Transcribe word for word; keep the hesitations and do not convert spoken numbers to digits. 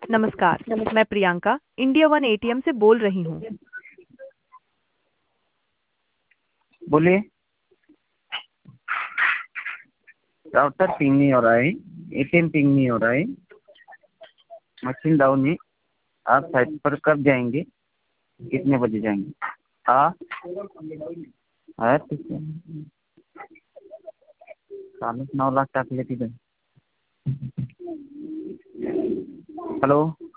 नमस्कार। मैं Priyanka India one ATM से बोल रही हूँ। बोलिए। राउटर पिंग नहीं हो रहा है, एटीएम पिंग नहीं हो रहा है, मशीन डाउन है। आप साइट पर कब जाएंगे, कितने बजे जाएंगे? हाँ है ठीक है। चालीस नौ लाख कैलकुलेट। हेलो।